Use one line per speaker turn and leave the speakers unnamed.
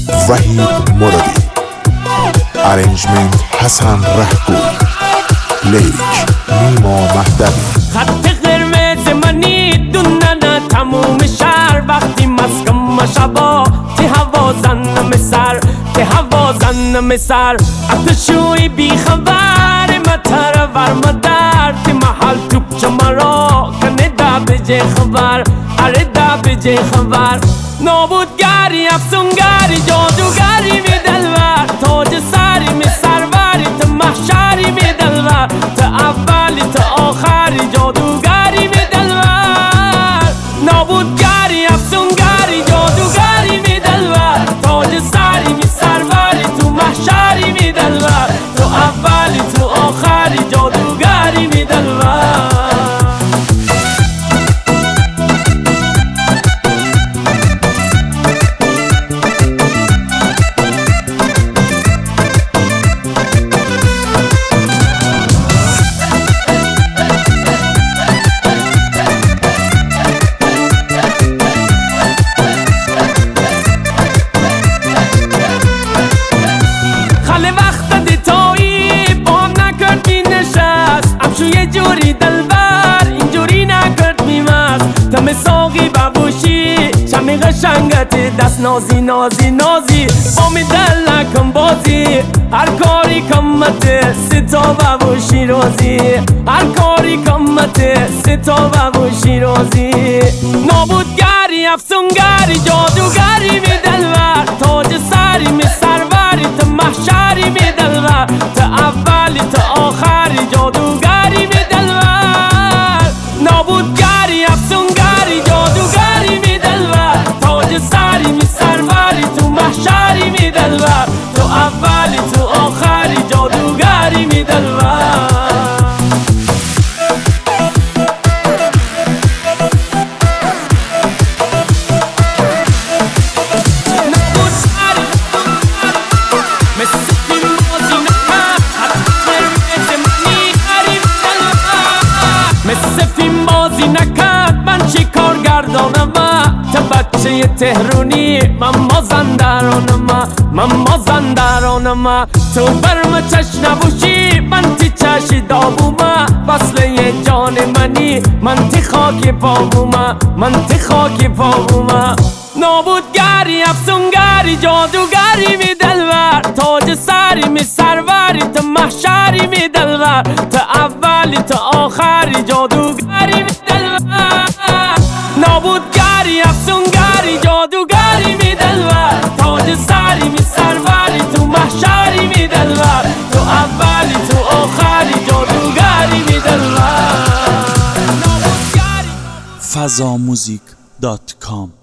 وحید مرادی، ارنجمنت حسن رهگوی، لیک نیما مهدوی.
خط قرمز منی دوندن تموم شهر، وقتی مسکم شبا تی هوا زنم سر، تی هوا زنم سر. اتشوی بی خبر متر ورمدر، تی محل توپ چمرا کنه دا بجه خبر، اره دا بجه خبر. نابودگری افسونگری جادوگری می دلور، تاج سری می سروری تو محشری می دلور، تو اولی تو آخری جادوگری می دلور. نابودگری افسونگری جادوگری می دلور، تاج سری می سروری تو محشری می دلور، تو اولی تو آخری جادوگری می دلور. جوری دلبر اینجوری نکرد میمست، تم ساقی ببوشی شمی قشنگت دست نازی نازی نازی با می دل نکن بازی، هر کاری کمت ستا ببوشی روزی، هر کاری کمت ستا ببوشی روزی. نابودگری افسونگری جادوگری می دلور، تاج سری می سروری تو محشری می دلور، تو اولی تو آخری جادوگری می دلور. نابودگری افسونگری جادوگری می دلور، تاج سری می سروری تو محشری می دلور، تو اولی تو آخری جادوگری می دلور. بچه تهرونی من مازندرانم، من مازندرانم. تو برم چش نبوشی من تی چشی دابوم، وصله جان منی من تی خاک پاوم، من تی خاک پاوم. نابودگری افسونگری جادوگری می دلور، تاج سری می سروری تو محشری می دلور، تو اولی تو آخری جادوگری می دلور. نابودگری افسونگری جادوگری می دلور، تاج سری می سروری تو محشری می دلور، تو اولی تو آخری جادوگری می دلور.
fazamuzik.com